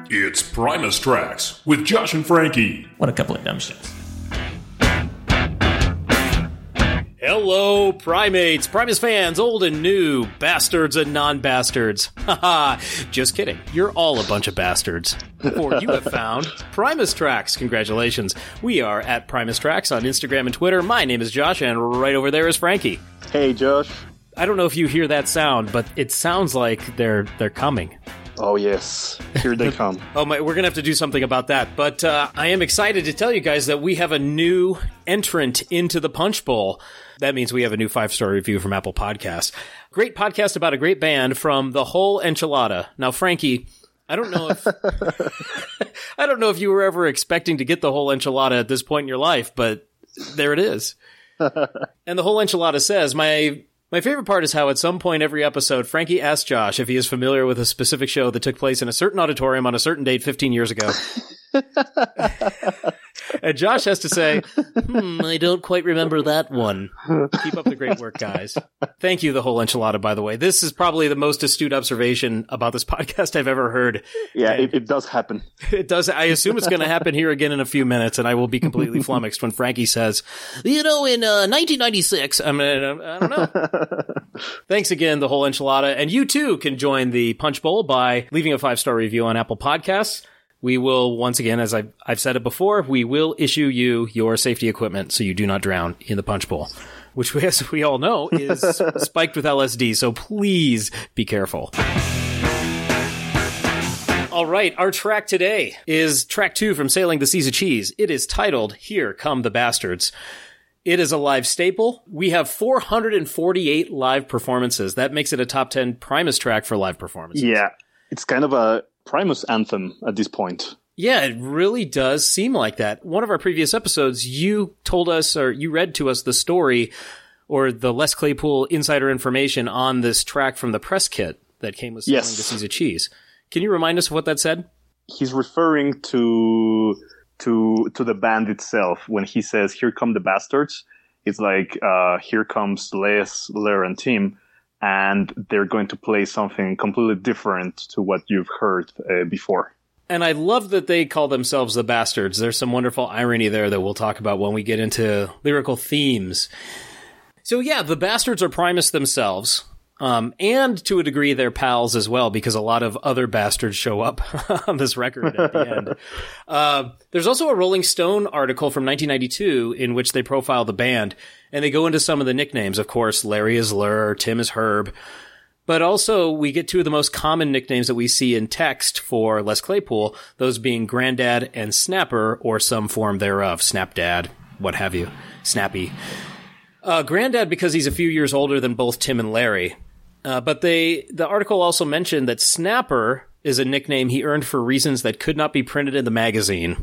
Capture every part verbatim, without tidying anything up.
It's Primus Tracks with Josh and Frankie. What a couple of dumb shits. Hello, Primates, Primus fans, old and new, bastards and non-bastards. Haha, just kidding. You're all a bunch of bastards. For you have found Primus Tracks. Congratulations. We are at Primus Tracks on Instagram and Twitter. My name is Josh, and right over there is Frankie. Hey, Josh. I don't know if you hear that sound, but it sounds like they're they're coming. Oh, yes. Here they come. Oh, my, we're going to have to do something about that. But uh, I am excited to tell you guys that we have a new entrant into the Punch Bowl. That means we have a new five-star review from Apple Podcasts. Great podcast about a great band from The Whole Enchilada. Now, Frankie, I don't know if I don't know if you were ever expecting to get The Whole Enchilada at this point in your life, but there it is. And The Whole Enchilada says, my... My favorite part is how at some point every episode, Frankie asks Josh if he is familiar with a specific show that took place in a certain auditorium on a certain date fifteen years ago. And Josh has to say, hmm, I don't quite remember that one. Keep up the great work, guys. Thank you, The Whole Enchilada, by the way. This is probably the most astute observation about this podcast I've ever heard. Yeah, it, it does happen. It does. I assume it's going to happen here again in a few minutes, and I will be completely flummoxed when Frankie says, you know, in uh, nineteen ninety-six, I mean, I don't know. Thanks again, The Whole Enchilada. And you, too, can join the Punch Bowl by leaving a five-star review on Apple Podcasts. We will, once again, as I've, I've said it before, we will issue you your safety equipment so you do not drown in the Punch Bowl, which, as we all know, is spiked with L S D, so please be careful. All right, our track today is track two from Sailing the Seas of Cheese. It is titled, Here Come the Bastards. It is a live staple. We have four hundred forty-eight live performances. That makes it a top ten Primus track for live performances. Yeah, it's kind of a Primus anthem at this point. Yeah, it really does seem like that. One of our previous episodes, you told us, or you read to us the story or the Les Claypool insider information on this track from the press kit that came with Sailing Yes. the Seas of Cheese. Can you remind us of what that said? He's referring to to to the band itself when he says, "Here come the bastards." It's like, uh, here comes Les, Lair, and Tim, and they're going to play something completely different to what you've heard uh, before. And I love that they call themselves the Bastards. There's some wonderful irony there that we'll talk about when we get into lyrical themes. So yeah, the Bastards are Primus themselves. Um, and to a degree, they're pals as well, because a lot of other bastards show up on this record at the end. Uh, there's also a Rolling Stone article from nineteen ninety-two in which they profile the band, and they go into some of the nicknames. Of course, Larry is Lur, Tim is Herb. But also, we get two of the most common nicknames that we see in text for Les Claypool, those being Grandad and Snapper, or some form thereof, Snapdad, what have you, Snappy. Uh, Grandad because he's a few years older than both Tim and Larry. Uh, but they, the article also mentioned that Snapper is a nickname he earned for reasons that could not be printed in the magazine.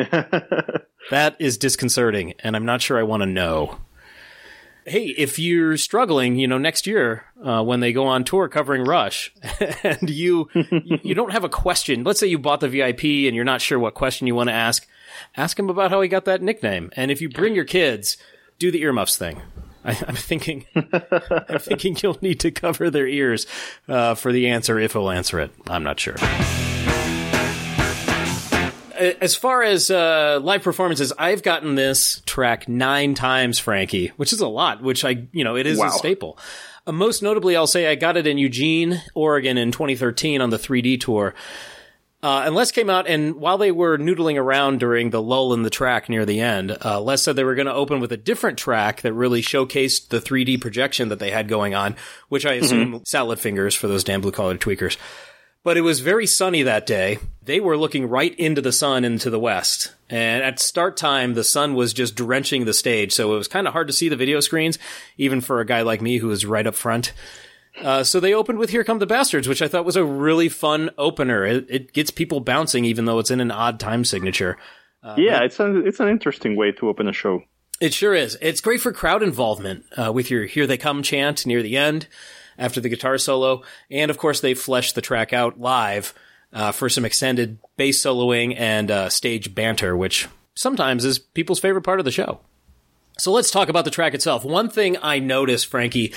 That is disconcerting, and I'm not sure I want to know. Hey, if you're struggling, you know, next year, uh, when they go on tour covering Rush, and you, you don't have a question, let's say you bought the V I P and you're not sure what question you want to ask, ask him about how he got that nickname. And if you bring your kids, do the earmuffs thing. I, I'm thinking, I'm thinking you'll need to cover their ears uh, for the answer if he'll answer it. I'm not sure. As far as uh, live performances, I've gotten this track nine times, Frankie, which is a lot. Which I, you know, it is Wow. a staple. Uh, most notably, I'll say I got it in Eugene, Oregon, in twenty thirteen on the three D tour. Uh, and Les came out, and while they were noodling around during the lull in the track near the end, uh, Les said they were going to open with a different track that really showcased the three D projection that they had going on, which I assume mm-hmm. salad fingers for those damn blue-collar tweakers. But it was very sunny that day. They were looking right into the sun into the west. And at start time, the sun was just drenching the stage, so it was kind of hard to see the video screens, even for a guy like me who was right up front. Uh, so they opened with Here Come the Bastards, which I thought was a really fun opener. It, it gets people bouncing, even though it's in an odd time signature. Uh, yeah, it's an, it's an interesting way to open a show. It sure is. It's great for crowd involvement uh, with your Here They Come chant near the end, after the guitar solo. And, of course, they fleshed the track out live uh, for some extended bass soloing and uh, stage banter, which sometimes is people's favorite part of the show. So let's talk about the track itself. One thing I noticed, Frankie,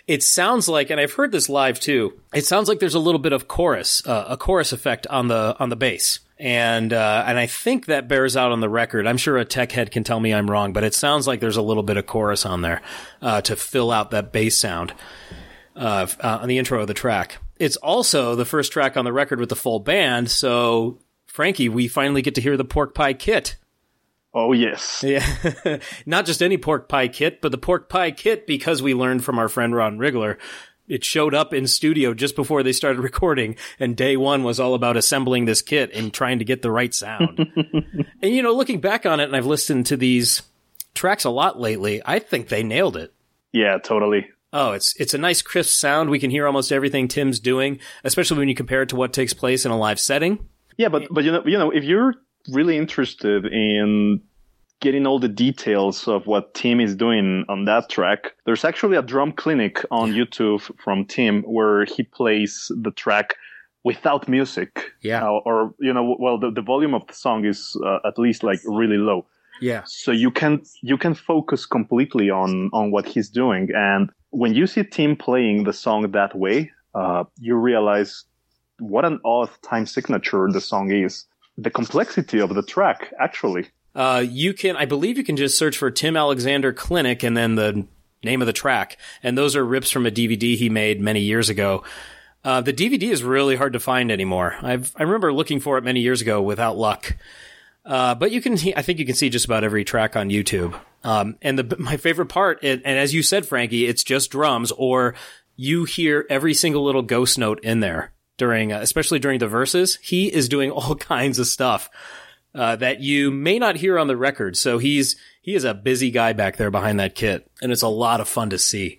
it sounds like, and I've heard this live too, it sounds like there's a little bit of chorus, uh, a chorus effect on the on the bass. And uh, and I think that bears out on the record. I'm sure a tech head can tell me I'm wrong, but it sounds like there's a little bit of chorus on there uh, to fill out that bass sound uh, uh, on the intro of the track. It's also the first track on the record with the full band, so, Frankie, we finally get to hear the Pork Pie Kit. Oh, yes. Yeah, not just any pork pie kit, but the pork pie kit, because we learned from our friend Ron Rigler, it showed up in studio just before they started recording, and day one was all about assembling this kit and trying to get the right sound. And, you know, looking back on it, and I've listened to these tracks a lot lately, I think they nailed it. Yeah, totally. Oh, it's it's a nice crisp sound. We can hear almost everything Tim's doing, especially when you compare it to what takes place in a live setting. Yeah, but but you know, you know, if you're really interested in getting all the details of what Tim is doing on that track, there's actually a drum clinic on yeah. YouTube from Tim where he plays the track without music. Yeah. Uh, or, you know, well, the, the volume of the song is uh, at least like really low. Yeah. So you can you can focus completely on, on what he's doing. And when you see Tim playing the song that way, uh, you realize what an odd time signature the song is. The complexity of the track, actually. Uh, you can, I believe you can just search for Tim Alexander Clinic and then the name of the track. And those are rips from a D V D he made many years ago. Uh, the D V D is really hard to find anymore. I've, I remember looking for it many years ago without luck. Uh, but you can, I think you can see just about every track on YouTube. Um, and the, my favorite part, and, and as you said, Frankie, it's just drums, or you hear every single little ghost note in there during, uh, especially during the verses. He is doing all kinds of stuff. Uh, that you may not hear on the record. So he's, he is a busy guy back there behind that kit, and it's a lot of fun to see.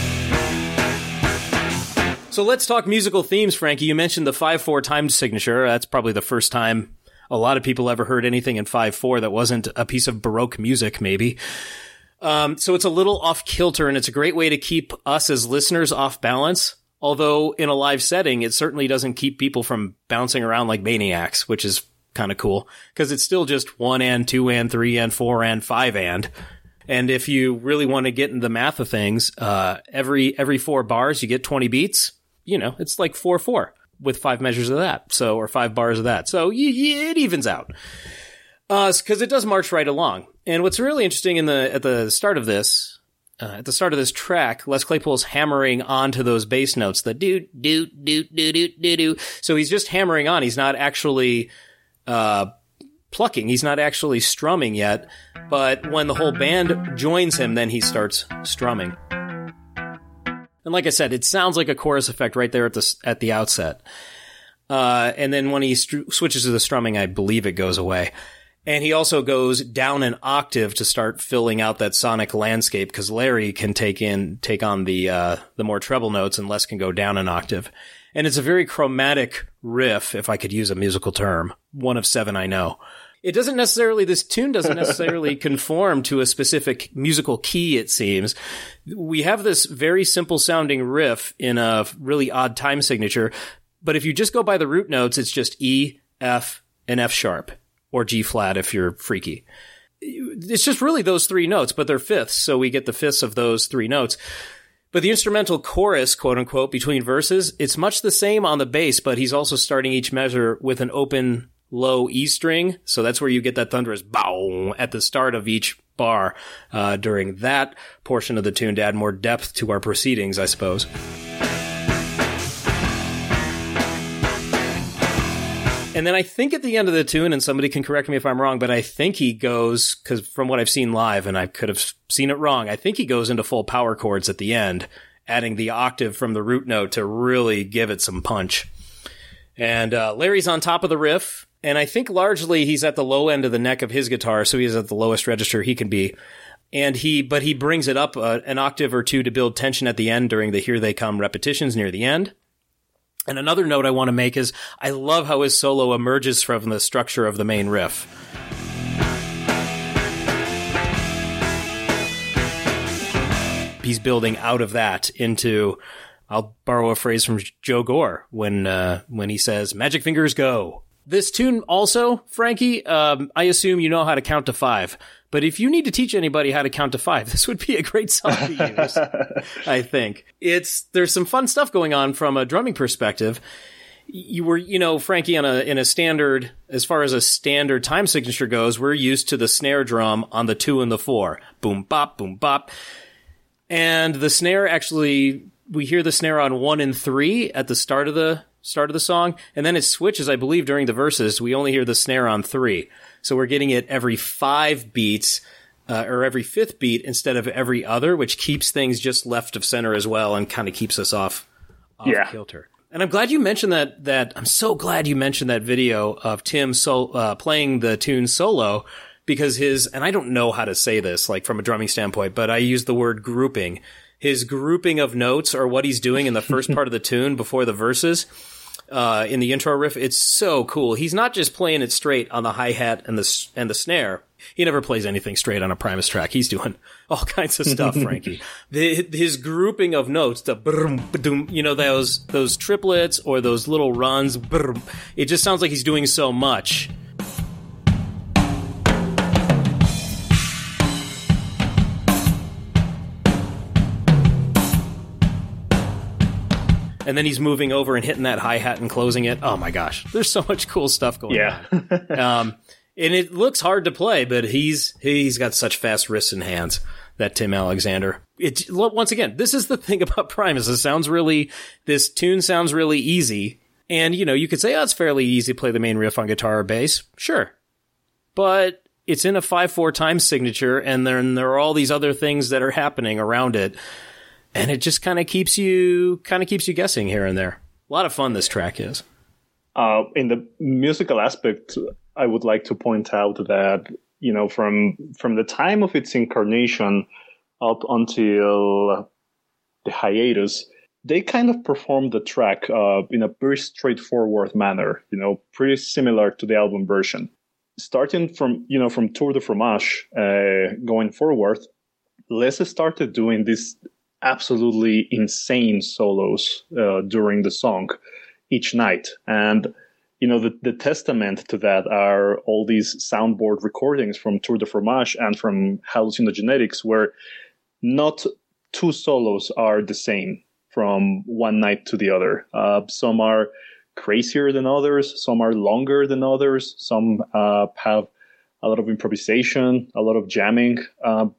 So let's talk musical themes, Frankie. You mentioned the five four time signature. That's probably the first time a lot of people ever heard anything in five four that wasn't a piece of Baroque music, maybe. Um, so it's a little off kilter, and it's a great way to keep us as listeners off balance. Although in a live setting, it certainly doesn't keep people from bouncing around like maniacs, which is kind of cool, because it's still just one and two and three and four and five and. And if you really want to get into the math of things, uh, every every four bars you get twenty beats. You know, it's like four four with five measures of that, so or five bars of that. So y- y- it evens out, uh, because it does march right along. And what's really interesting in the at the start of this, uh, at the start of this track, Les Claypool's hammering onto those bass notes, the do do do do do do do. So he's just hammering on. He's not actually uh, plucking. He's not actually strumming yet, but when the whole band joins him, then he starts strumming. And like I said, it sounds like a chorus effect right there at the at the outset. Uh, and then when he st- switches to the strumming, I believe it goes away. And he also goes down an octave to start filling out that sonic landscape, because Larry can take in take on the uh, the more treble notes, and Les can go down an octave. And it's a very chromatic riff, if I could use a musical term. One of seven I know. It doesn't necessarily, this tune doesn't necessarily conform to a specific musical key, it seems. We have this very simple sounding riff in a really odd time signature, but if you just go by the root notes, it's just E, F, and F sharp, or G flat if you're freaky. It's just really those three notes, but they're fifths, so we get the fifths of those three notes. But the instrumental chorus, quote unquote, between verses, it's much the same on the bass, but he's also starting each measure with an open low E string. So that's where you get that thunderous bow at the start of each bar uh, during that portion of the tune to add more depth to our proceedings, I suppose. And then I think at the end of the tune, and somebody can correct me if I'm wrong, but I think he goes, because from what I've seen live, and I could have seen it wrong, I think he goes into full power chords at the end, adding the octave from the root note to really give it some punch. And uh, Larry's on top of the riff, and I think largely he's at the low end of the neck of his guitar, so he's at the lowest register he can be. And he, but he brings it up uh, an octave or two to build tension at the end during the Here They Come repetitions near the end. And another note I want to make is I love how his solo emerges from the structure of the main riff. He's building out of that into, I'll borrow a phrase from Joe Gore when uh, when he says, "Magic fingers go." This tune also, Frankie, um, I assume you know how to count to five, But if you need to teach anybody how to count to five, this would be a great song to use, I think. It's, there's some fun stuff going on from a drumming perspective. You were, you know, Frankie, on a, in a standard, as far as a standard time signature goes, we're used to the snare drum on the two and the four. Boom, bop, boom, bop. And the snare actually, we hear the snare on one and three at the start of the, start of the song. And then it switches, I believe, during the verses. We only hear the snare on three. So we're getting it every five beats, uh, or every fifth beat instead of every other, which keeps things just left of center as well and kind of keeps us off, off yeah. kilter. And I'm glad you mentioned that, that, I'm so glad you mentioned that video of Tim so, uh, playing the tune solo, because his, and I don't know how to say this, like from a drumming standpoint, but I use the word grouping. His grouping of notes, or what he's doing in the first part of the tune before the verses, uh, in the intro riff, it's so cool. He's not just playing it straight on the hi-hat and the, and the snare. He never plays anything straight on a Primus track. He's doing all kinds of stuff, Frankie. The, his grouping of notes, the brum, ba-doom, you know, those, those triplets or those little runs, brum, it just sounds like he's doing so much. And then he's moving over and hitting that hi-hat and closing it. Oh my gosh. There's so much cool stuff going yeah. on. Um, and it looks hard to play, but he's, he's got such fast wrists and hands, that Tim Alexander. It, once again, this is the thing about Primus. It sounds really, this tune sounds really easy. And, you know, you could say, oh, it's fairly easy to play the main riff on guitar or bass. Sure. But it's in a five four time signature, and then there are all these other things that are happening around it. And it just kind of keeps you, kind of keeps you guessing here and there. A lot of fun this track is. Uh, in the musical aspect, I would like to point out that, you know, from from the time of its incarnation up until the hiatus, they kind of performed the track uh, in a very straightforward manner, you know, pretty similar to the album version. Starting from, you know, from Tour de Fromage uh, going forward, Les started doing this absolutely insane solos uh, during the song each night. And, you know, the, the testament to that are all these soundboard recordings from Tour de Fromage and from Hallucinogenetics, where not two solos are the same from one night to the other. Uh, some are crazier than others, some are longer than others, some uh, have a lot of improvisation, a lot of jamming. Um,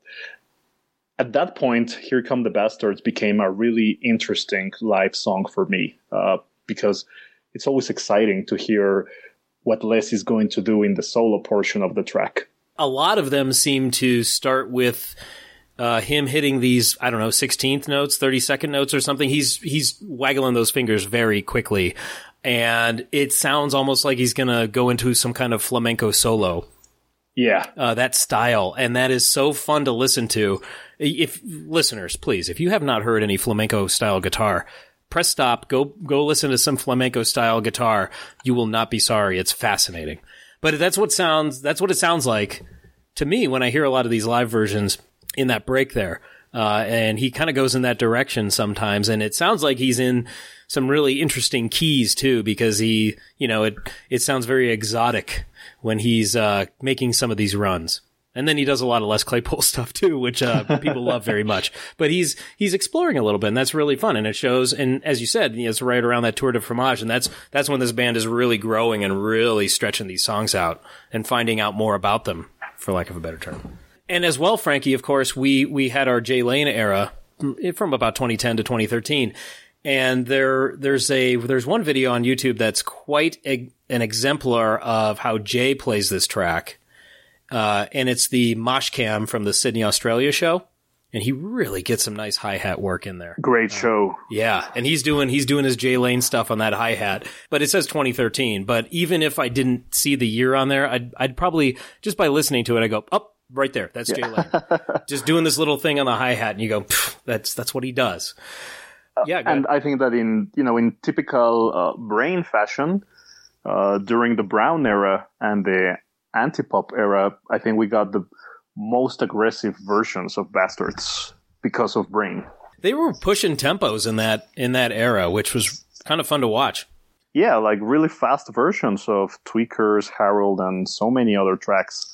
At that point, Here Come the Bastards became a really interesting live song for me, uh, because it's always exciting to hear what Les is going to do in the solo portion of the track. A lot of them seem to start with uh, him hitting these, I don't know, sixteenth notes, thirty-second notes or something. He's he's waggling those fingers very quickly, and it sounds almost like he's going to go into some kind of flamenco solo. Yeah. Uh, that style. And that is so fun to listen to. If listeners, please, if you have not heard any flamenco style guitar, press stop, go, go listen to some flamenco style guitar. You will not be sorry. It's fascinating. But that's what sounds, that's what it sounds like to me when I hear a lot of these live versions in that break there. Uh, and he kind of goes in that direction sometimes. And it sounds like he's in some really interesting keys too, because he, you know, it, it sounds very exotic when he's, uh, making some of these runs. And then he does a lot of Les Claypool stuff too, which, uh, people love very much. But he's, he's exploring a little bit, and that's really fun. And it shows, and as you said, it's right around that Tour de Fromage, and that's, that's when this band is really growing and really stretching these songs out and finding out more about them, for lack of a better term. And as well, Frankie, of course, we, we had our Jay Lane era from about twenty ten to twenty thirteen. And there, there's a, there's one video on YouTube that's quite a, an exemplar of how Jay plays this track. Uh, and it's the Mosh Cam from the Sydney, Australia show. And he really gets some nice hi-hat work in there. Great uh, show. Yeah. And he's doing, he's doing his Jay Lane stuff on that hi-hat, but it says twenty thirteen. But even if I didn't see the year on there, I'd, I'd probably, just by listening to it, I go, oh, right there. That's Jay Lane. Just doing this little thing on the hi-hat, and you go, that's, that's what he does. Yeah, and I think that in, you know, in typical uh, Brain fashion, uh, during the Brown era and the anti-pop era, I think we got the most aggressive versions of Bastards because of Brain. They were pushing tempos in that in that era, which was kind of fun to watch. Yeah, like really fast versions of Tweakers, Harold, and so many other tracks.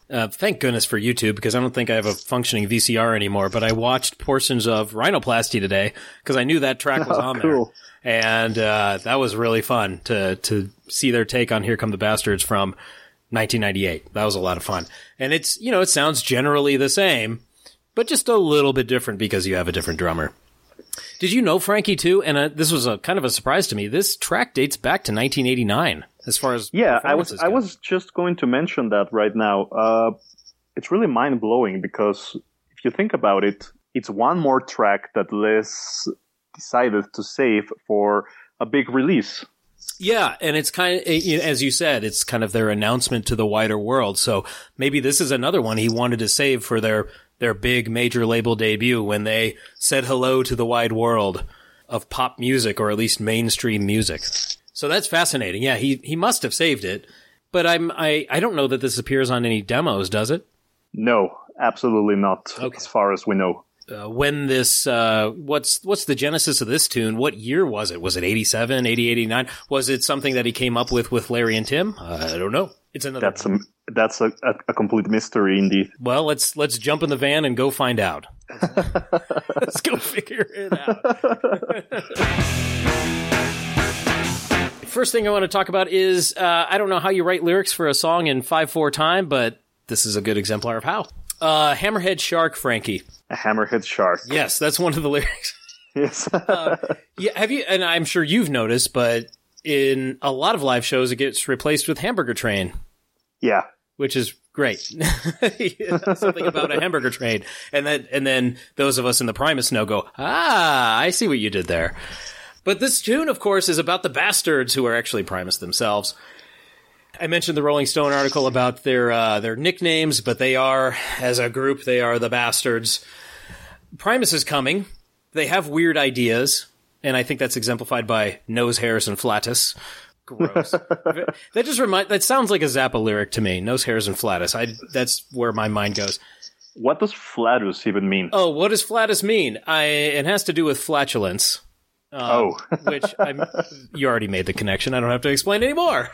Uh, thank goodness for YouTube, because I don't think I have a functioning V C R anymore, but I watched portions of Rhinoplasty today because I knew that track was Oh, on cool. there. And uh, that was really fun to to see their take on Here Come the Bastards from nineteen ninety-eight. That was a lot of fun. And it's, you know, it sounds generally the same, but just a little bit different because you have a different drummer. Did you know, Frankie, too, and uh, this was a kind of a surprise to me, this track dates back to nineteen eighty-nine as far as Yeah, I was performances I go. was just going to mention that right now. Uh, it's really mind blowing because if you think about it, it's one more track that Les decided to save for a big release. Yeah, and it's kind of, as you said, it's kind of their announcement to the wider world. So maybe this is another one he wanted to save for their their big major label debut when they said hello to the wide world of pop music, or at least mainstream music. So that's fascinating. Yeah, he he must have saved it, but I'm I I don't know that this appears on any demos, does it? No, absolutely not, Okay. as far as we know. Uh, when this, uh, what's, what's the genesis of this tune? What year was it? Was it eighty-seven, eighty, eighty-nine? Was it something that he came up with with Larry and Tim? Uh, I don't know. It's another. That's a that's a, a, a complete mystery indeed. Well, let's, let's jump in the van and go find out. Let's go figure it out. First thing I want to talk about is, uh, I don't know how you write lyrics for a song in five four time, but this is a good exemplar of how. Uh, Hammerhead Shark, Frankie. A hammerhead shark. Yes, that's one of the lyrics. Yes. uh, yeah, have you? And I'm sure you've noticed, but in a lot of live shows, it gets replaced with Hamburger Train, Yeah. which is great. Something about a hamburger train, and then and then those of us in the Primus know go, ah, I see what you did there. But this tune, of course, is about the Bastards, who are actually Primus themselves. I mentioned the Rolling Stone article about their uh, their nicknames, but they are, as a group, they are the Bastards. Primus is coming. They have weird ideas, and I think that's exemplified by Nose Hairs and Flatus. Gross. That just remind. That sounds like a Zappa lyric to me. Nose Hairs and Flatus. I. That's where my mind goes. What does flatus even mean? Oh, what does flatus mean? I. It has to do with flatulence. Um, Oh. which I'm, you already made the connection. I don't have to explain anymore.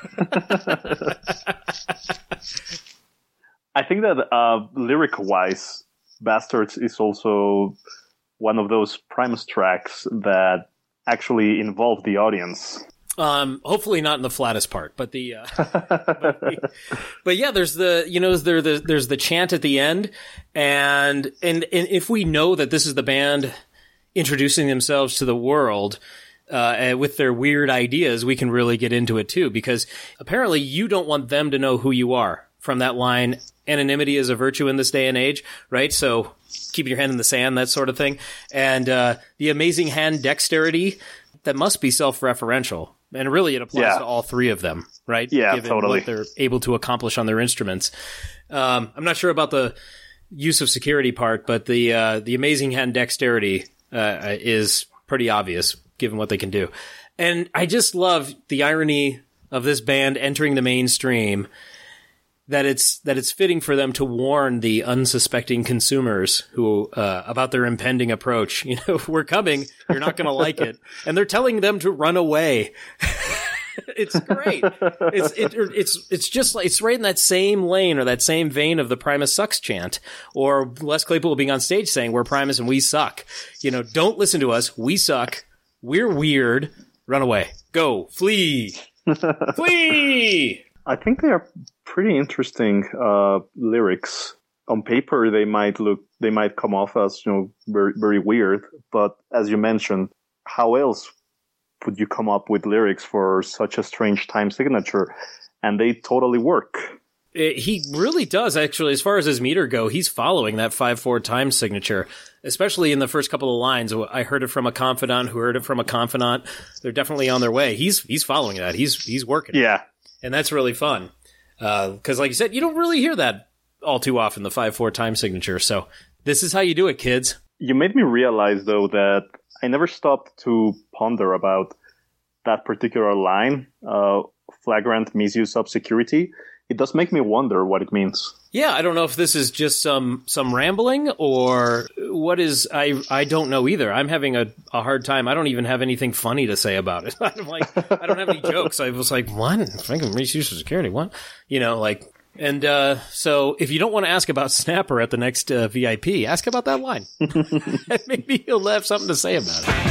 I think that uh, lyric-wise, Bastards is also one of those Primus tracks that actually involve the audience. Um, hopefully not in the flattest part, but the, uh, but, the but yeah, there's the, you know, there, the, there's the chant at the end, and, and, and if we know that this is the band introducing themselves to the world, uh, with their weird ideas, we can really get into it too, because apparently you don't want them to know who you are from that line. Anonymity is a virtue in this day and age, right? So keep your hand in the sand, that sort of thing. And, uh, the amazing hand dexterity that must be self-referential. And really, it applies Yeah. to all three of them, right? Yeah, Given totally. what they're able to accomplish on their instruments. Um, I'm not sure about the use of security part, but the uh, the amazing hand dexterity uh, is pretty obvious, given what they can do. And I just love the irony of this band entering the mainstream, that it's that it's fitting for them to warn the unsuspecting consumers who uh, about their impending approach. You know, we're coming. You're not going to like it, and they're telling them to run away. It's great. It's it, it's it's just like it's right in that same lane or that same vein of the Primus sucks chant, or Les Claypool being on stage saying we're Primus and we suck. You know, don't listen to us. We suck. We're weird. Run away. Go. Flee. Flee. I think they are pretty interesting uh, lyrics. On paper, they might look, they might come off as, you know, very, very weird. But as you mentioned, how else would you come up with lyrics for such a strange time signature? And they totally work. It, he really does, actually. As far as his meter go, he's following that five four time signature, especially in the first couple of lines. I heard it from a confidant who heard it from a confidant. They're definitely on their way. He's he's following that. He's he's working. Yeah. And that's really fun. Because, uh, like you said, you don't really hear that all too often, the five four time signature. So this is how you do it, kids. You made me realize, though, that I never stopped to ponder about that particular line, uh, flagrant misuse of security. It does make me wonder what it means. Yeah, I don't know if this is just some some rambling or what is. I I don't know either. I'm having a, a hard time. I don't even have anything funny to say about it. I'm like, I don't have any jokes. I was like, what? Fucking misuse of security. What? You know, like, And uh, so if you don't want to ask about Snapper at the next uh, V I P, ask about that line. Maybe he'll have something to say about it.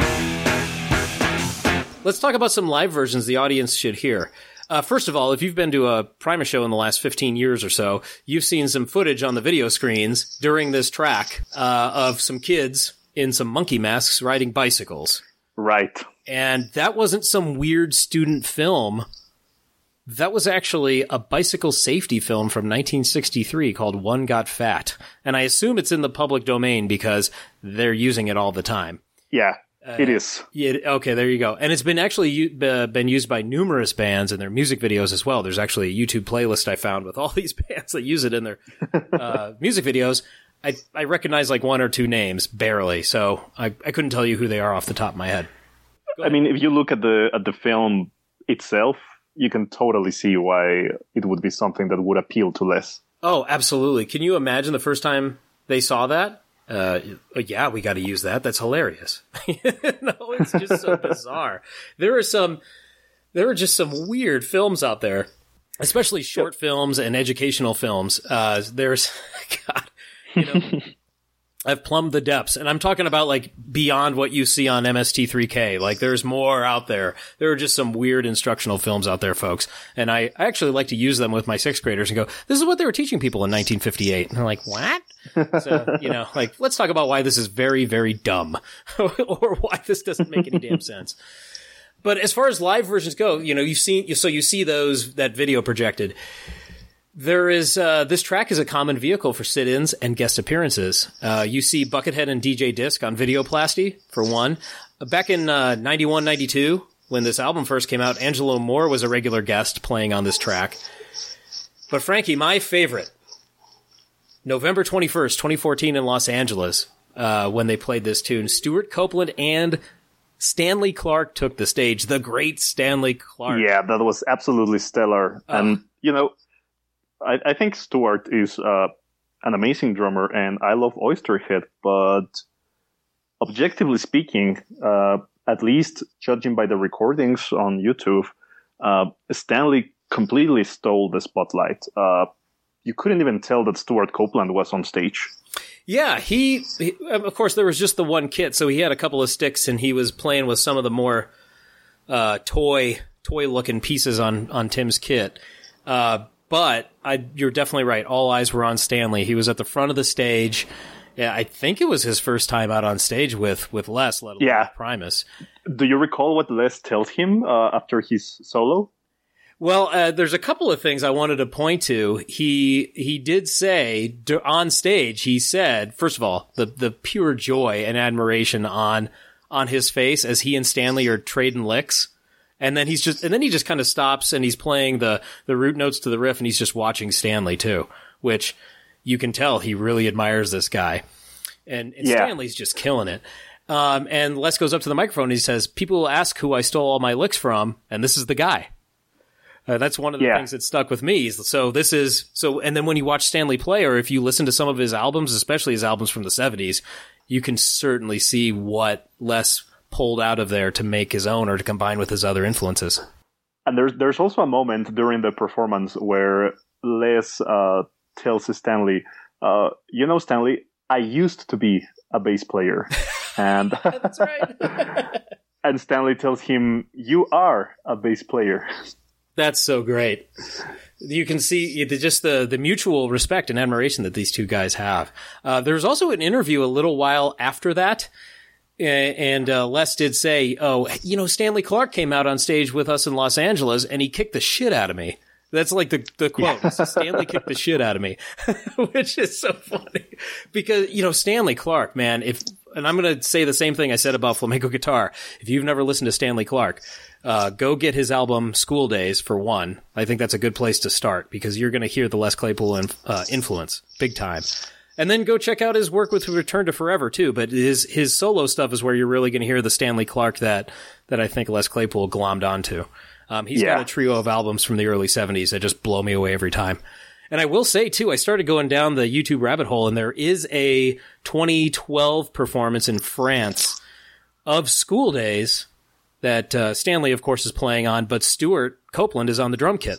Let's talk about some live versions the audience should hear. Uh, first of all, if you've been to a Primus show in the last fifteen years or so, you've seen some footage on the video screens during this track uh, of some kids in some monkey masks riding bicycles. Right. And that wasn't some weird student film. That was actually a bicycle safety film from nineteen sixty-three called One Got Fat. And I assume it's in the public domain because they're using it all the time. Yeah. Uh, it is. Yeah, okay, there you go. And it's been actually u- uh, been used by numerous bands in their music videos as well. There's actually a YouTube playlist I found with all these bands that use it in their uh, music videos. I, I recognize like one or two names, barely, so I, I couldn't tell you who they are off the top of my head. I mean, if you look at the at the film itself, you can totally see why it would be something that would appeal to Les. Oh, absolutely. Can you imagine the first time they saw that? Uh, yeah, we got to use that. That's hilarious. No, it's just so bizarre. There are some, there are just some weird films out there, especially short films and educational films. Uh, there's, God, you know, I've plumbed the depths, and I'm talking about like beyond what you see on M S T three K. Like there's more out there. There are just some weird instructional films out there, folks. And I, I actually like to use them with my sixth graders and go, this is what they were teaching people in nineteen fifty-eight. And they're like, what? So, you know, like, let's talk about why this is very, very dumb or why this doesn't make any damn sense. But as far as live versions go, you know, you've seen, so you see those, that video projected. There is, uh, this track is a common vehicle for sit-ins and guest appearances. Uh, you see Buckethead and D J Disc on Videoplasty, for one. Back in, uh, ninety-one, ninety-two, when this album first came out, Angelo Moore was a regular guest playing on this track. But Frankie, my favorite, November twenty-first, twenty fourteen in Los Angeles, uh, when they played this tune, Stuart Copeland and Stanley Clarke took the stage. The great Stanley Clarke. Yeah, that was absolutely stellar. Uh, and, you know, I, I think Stuart is uh, an amazing drummer, and I love Oysterhead, but objectively speaking, uh, at least judging by the recordings on YouTube, uh, Stanley completely stole the spotlight. Uh, you couldn't even tell that Stuart Copeland was on stage. Yeah, he, he, of course, there was just the one kit, so he had a couple of sticks, and he was playing with some of the more uh, toy, toy-looking pieces on, on Tim's kit. Uh, but I, you're definitely right. All eyes were on Stanley. He was at the front of the stage. Yeah, I think it was his first time out on stage with, with Les, let alone yeah. with Primus. Do you recall what Les tells him uh, after his solo? Well, uh, there's a couple of things I wanted to point to. He he did say on stage, he said, first of all, the the pure joy and admiration on on his face as he and Stanley are trading licks. And then he's just and then he just kind of stops and he's playing the the root notes to the riff and he's just watching Stanley too, which you can tell he really admires this guy. And, and yeah. Stanley's just killing it. Um, and Les goes up to the microphone and he says, "People will ask who I stole all my licks from, and this is the guy." Uh, that's one of the yeah. things that stuck with me. So this is so, and then when you watch Stanley play, or if you listen to some of his albums, especially his albums from the seventies, you can certainly see what Les pulled out of there to make his own or to combine with his other influences. And there's there's also a moment during the performance where Les uh, tells Stanley, uh, "You know, Stanley, I used to be a bass player," and that's right. And Stanley tells him, "You are a bass player." That's so great. You can see just the, the mutual respect and admiration that these two guys have. Uh, there's also an interview a little while after that, and uh, Les did say, "Oh, you know, Stanley Clarke came out on stage with us in Los Angeles, and he kicked the shit out of me." That's like the the quote. Yeah. Stanley kicked the shit out of me, which is so funny because, you know, Stanley Clarke, man, if, and I'm going to say the same thing I said about flamenco guitar. If you've never listened to Stanley Clarke, uh, go get his album School Days for one. I think that's a good place to start because you're going to hear the Les Claypool inf- uh, influence big time. And then go check out his work with Return to Forever too. But his, his solo stuff is where you're really going to hear the Stanley Clarke that, that I think Les Claypool glommed onto. Um, he's yeah. got a trio of albums from the early seventies that just blow me away every time. And I will say, too, I started going down the YouTube rabbit hole, and there is a twenty twelve performance in France of School Days that uh, Stanley, of course, is playing on, but Stuart Copeland is on the drum kit.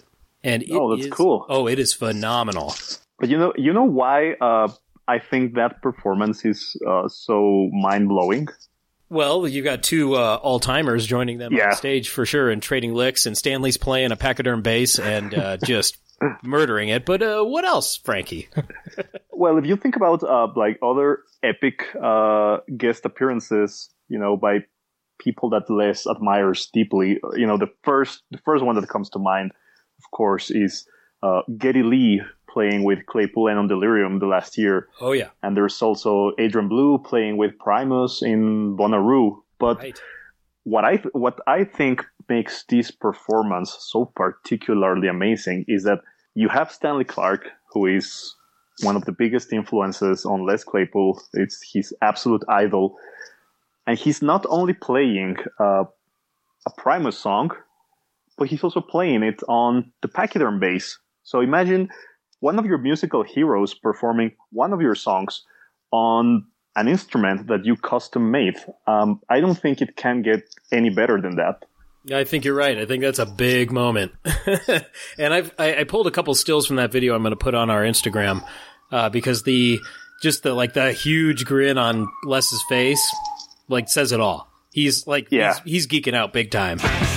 And it oh, that's is, cool. Oh, it is phenomenal. But you know, you know why uh, I think that performance is uh, so mind-blowing? Well, you got two uh, all-timers joining them yeah. on stage for sure and trading licks, and Stanley's playing a pachyderm bass and uh, just murdering it. But uh, what else, Frankie? Well, if you think about uh, like other epic uh, guest appearances, you know, by people that Les admires deeply, you know, the first the first one that comes to mind, of course, is uh, Geddy Lee playing with Claypool and on Delirium the last year. Oh, yeah. And there's also Adrian Blue playing with Primus in Bonnaroo. But Right. what I what I think makes this performance so particularly amazing is that you have Stanley Clarke, who is one of the biggest influences on Les Claypool. It's his absolute idol. And he's not only playing uh, a Primus song, but he's also playing it on the pachyderm bass. So imagine one of your musical heroes performing one of your songs on an instrument that you custom made. Um, I don't think it can get any better than that. I think you're right. I think that's a big moment. And I've, I, I pulled a couple stills from that video I'm going to put on our Instagram uh, because the just the like the huge grin on Les's face like says it all. He's like yeah. he's, he's geeking out big time.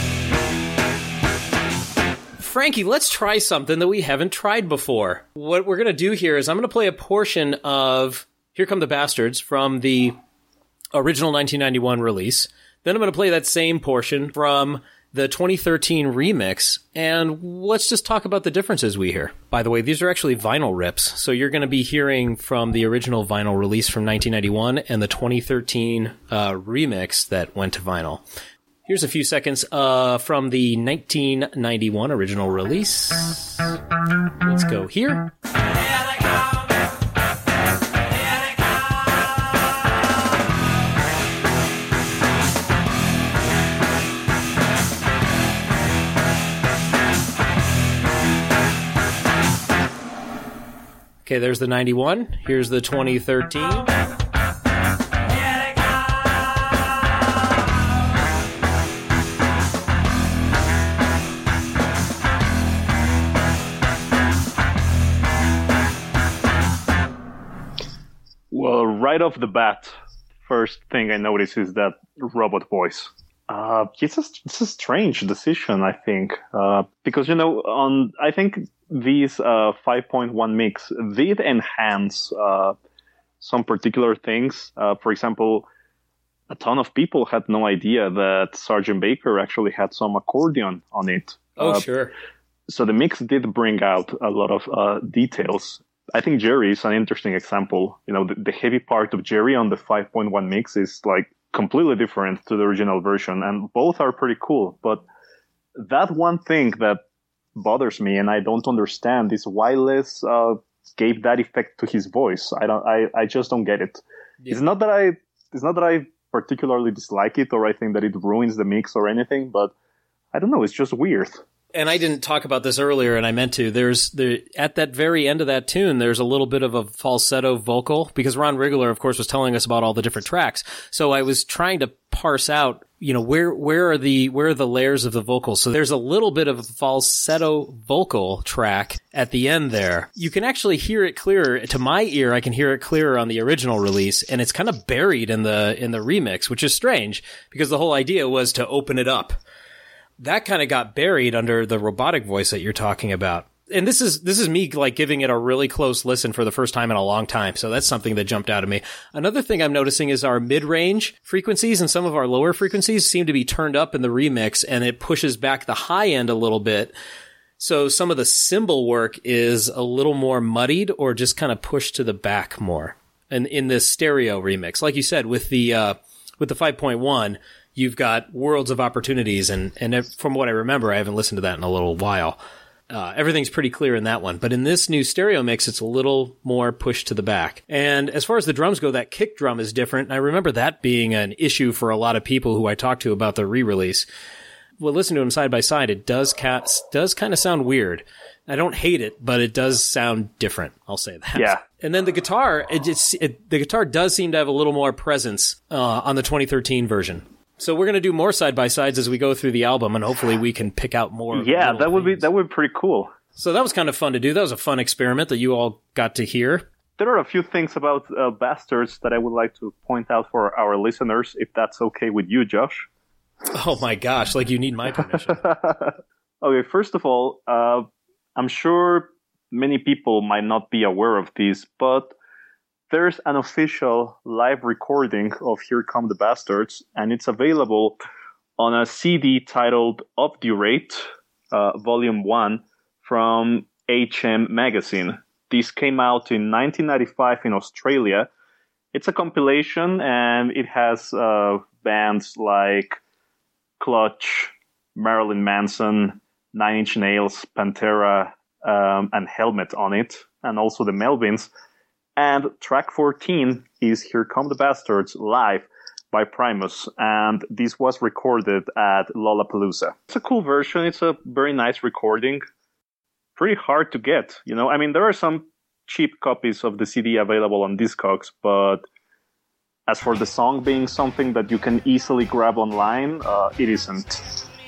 Frankie, let's try something that we haven't tried before. What we're going to do here is I'm going to play a portion of Here Come the Bastards from the original nineteen ninety-one release. Then I'm going to play that same portion from the twenty thirteen remix, and let's just talk about the differences we hear. By the way, these are actually vinyl rips, so you're going to be hearing from the original vinyl release from nineteen ninety-one and the twenty thirteen uh, remix that went to vinyl. Here's a few seconds uh, from the nineteen ninety-one original release. Let's go here. Okay, there's the ninety-one. Here's the twenty thirteen. Well, right off the bat, first thing I notice is that robot voice. Uh, it's a, it's a strange decision, I think, uh, because, you know, on, I think these, uh, five point one mix did enhance, uh, some particular things. Uh, for example, a ton of people had no idea that Sergeant Baker actually had some accordion on it. Oh, uh, sure. So the mix did bring out a lot of, uh, details. I think Jerry is an interesting example. You know, the, the heavy part of Jerry on the five point one mix is like completely different to the original version, and both are pretty cool. But that one thing that bothers me and I don't understand is why Les uh, gave that effect to his voice. I don't. I, I just don't get it. Yeah. It's not that I. It's not that I particularly dislike it or I think that it ruins the mix or anything. But I don't know. It's just weird. And I didn't talk about this earlier, and I meant to. There's there at that very end of that tune, there's a little bit of a falsetto vocal because Ron Rigler, of course, was telling us about all the different tracks. So I was trying to parse out, you know, where where are the where are the layers of the vocals. So there's a little bit of a falsetto vocal track at the end there. You can actually hear it clearer. To my ear, I can hear it clearer on the original release, and it's kind of buried in the in the remix, which is strange because the whole idea was to open it up. That kind of got buried under the robotic voice that you're talking about. And this is this is me like giving it a really close listen for the first time in a long time. So that's something that jumped out at me. Another thing I'm noticing is our mid-range frequencies and some of our lower frequencies seem to be turned up in the remix, and it pushes back the high end a little bit. So some of the cymbal work is a little more muddied or just kind of pushed to the back more. And in this stereo remix, like you said, with the uh, with the five point one, you've got worlds of opportunities, and, and from what I remember, I haven't listened to that in a little while. Uh, everything's pretty clear in that one. But in this new stereo mix, it's a little more pushed to the back. And as far as the drums go, that kick drum is different. And I remember that being an issue for a lot of people who I talked to about the re-release. Well, listen to them side by side. It does, cat, does kind of sound weird. I don't hate it, but it does sound different. I'll say that. Yeah. And then the guitar, it just, it, the guitar does seem to have a little more presence uh, on the twenty thirteen version. So we're going to do more side by sides as we go through the album, and hopefully we can pick out more. Yeah, that would things. be that would be pretty cool. So that was kind of fun to do. That was a fun experiment that you all got to hear. There are a few things about uh, Bastards that I would like to point out for our listeners, if that's okay with you, Josh. Oh my gosh, like you need my permission. Okay, first of all, uh, I'm sure many people might not be aware of this, but there's an official live recording of Here Come the Bastards, and it's available on a C D titled Obdurate, uh, Volume one, from H M Magazine. This came out in nineteen ninety-five in Australia. It's a compilation, and it has uh, bands like Clutch, Marilyn Manson, Nine Inch Nails, Pantera, um, and Helmet on it, and also the Melvins. And track fourteen is Here Come the Bastards live by Primus, and this was recorded at Lollapalooza. It's a cool version. It's a very nice recording. Pretty hard to get, you know. I mean, there are some cheap copies of the C D available on Discogs, but as for the song being something that you can easily grab online, uh, it isn't.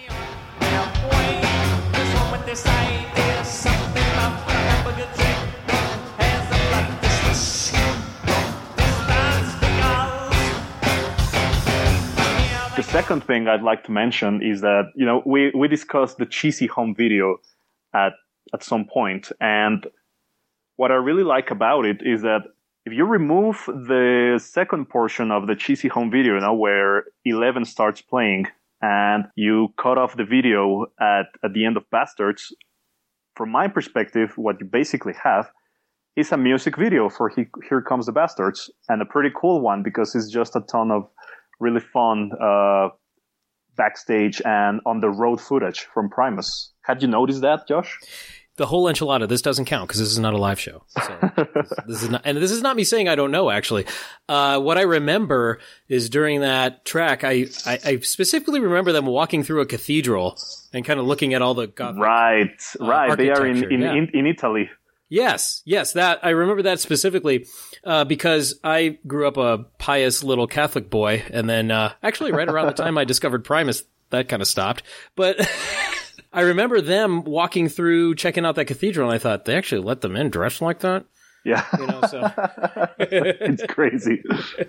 The second thing I'd like to mention is that, you know, we, we discussed the cheesy home video at at some point, and what I really like about it is that if you remove the second portion of the cheesy home video, you know, where Eleven starts playing, and you cut off the video at, at the end of Bastards, from my perspective, what you basically have is a music video for he, Here Comes the Bastards, and a pretty cool one because it's just a ton of really fun uh, backstage and on the road footage from Primus. Had you noticed that, Josh? The whole enchilada, this doesn't count because this is not a live show. So this, this is not, and this is not me saying I don't know, actually. Uh, what I remember is during that track, I, I, I specifically remember them walking through a cathedral and kind of looking at all the Gothic, Right, uh, right. They are in, in, yeah. in, in Italy. Yes, yes, that I remember that specifically uh, because I grew up a pious little Catholic boy, and then uh, actually right around the time I discovered Primus, that kind of stopped. But I remember them walking through, checking out that cathedral, and I thought, they actually let them in dressed like that? Yeah. You know, so it's crazy.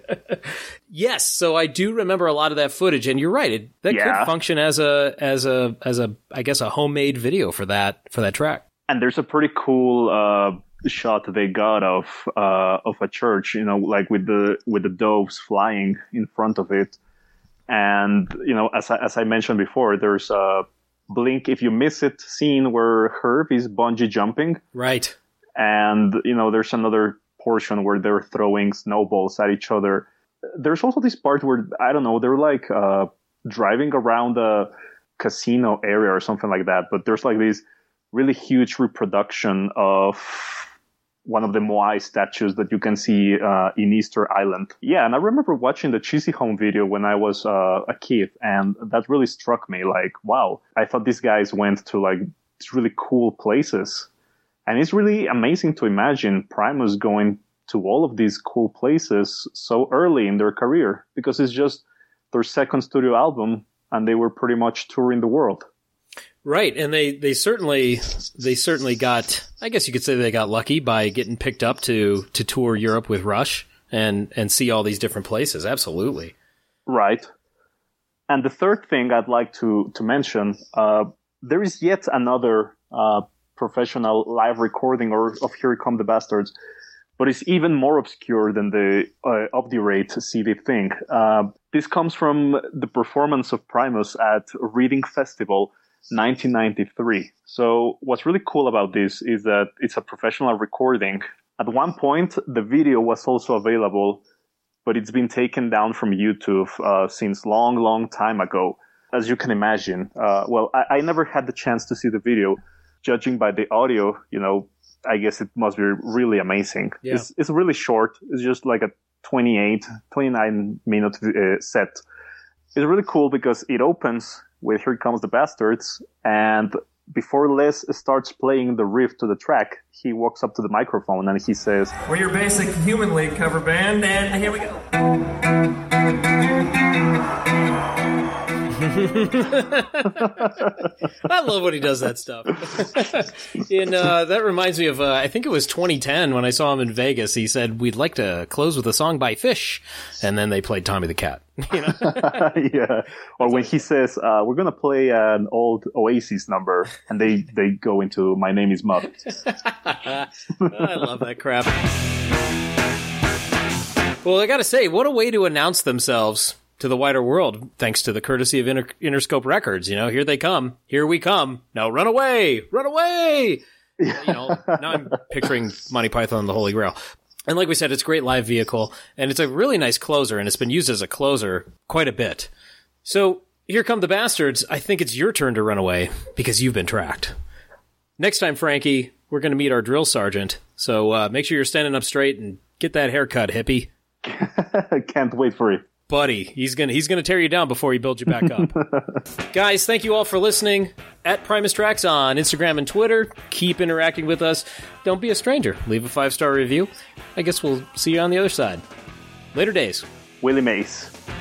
Yes, so I do remember a lot of that footage, and you're right. It, that Yeah. could function as a as a as a I guess a homemade video for that for that track. And there's a pretty cool uh, shot that they got of uh, of a church, you know, like with the with the doves flying in front of it. And you know, as I, as I mentioned before, there's a Blink If You Miss It scene where Herb is bungee jumping. Right. And, you know, there's another portion where they're throwing snowballs at each other. There's also this part where, I don't know, they're like uh, driving around a casino area or something like that. But there's like this really huge reproduction of one of the Moai statues that you can see uh, in Easter Island. Yeah, and I remember watching the Cheesy Home video when I was uh, a kid, and that really struck me. Like, wow, I thought these guys went to like really cool places. And it's really amazing to imagine Primus going to all of these cool places so early in their career, because it's just their second studio album, and they were pretty much touring the world. Right, and they, they certainly they certainly got, I guess you could say they got lucky by getting picked up to, to tour Europe with Rush and, and see all these different places. Absolutely. Right. And the third thing I'd like to, to mention, uh, there is yet another uh, professional live recording or of Here Come the Bastards, but it's even more obscure than the uh, Obdurate C D thing. Uh, this comes from the performance of Primus at Reading Festival nineteen ninety-three. So what's really cool about this is that it's a professional recording. At one point, the video was also available, but it's been taken down from YouTube uh, since long, long time ago. As you can imagine, uh, well, I, I never had the chance to see the video. Judging by the audio, you know, I guess it must be really amazing. Yeah. It's, it's really short. It's just like a twenty-eight, twenty-nine minute uh, set. It's really cool because it opens with Here Comes the Bastards, and before Les starts playing the riff to the track, he walks up to the microphone and he says, "We're your basic Human League cover band, and here we go." I love when he does that stuff. In uh, that reminds me of uh, I think it was twenty ten when I saw him in Vegas. He said we'd like to close with a song by Fish, and then they played Tommy the Cat. You know? Yeah. Or when he says uh, we're gonna play an old Oasis number, and they they go into My Name Is Mutt. I love that crap. Well, I gotta say, what a way to announce themselves to the wider world, thanks to the courtesy of Inter- Interscope Records. You know, here they come. Here we come. Now run away! Run away! You know, now I'm picturing Monty Python and the Holy Grail. And like we said, it's a great live vehicle, and it's a really nice closer, and it's been used as a closer quite a bit. So, here come the bastards. I think it's your turn to run away, because you've been tracked. Next time, Frankie, we're going to meet our drill sergeant, so uh, make sure you're standing up straight and get that haircut, hippie. Can't wait for it. Buddy, he's gonna he's gonna tear you down before he builds you back up. Guys, thank you all for listening. At Primus Tracks on Instagram and Twitter. Keep interacting with us. Don't be a stranger. Leave a five-star review. I guess we'll see you on the other side. Later days. Willie Mays.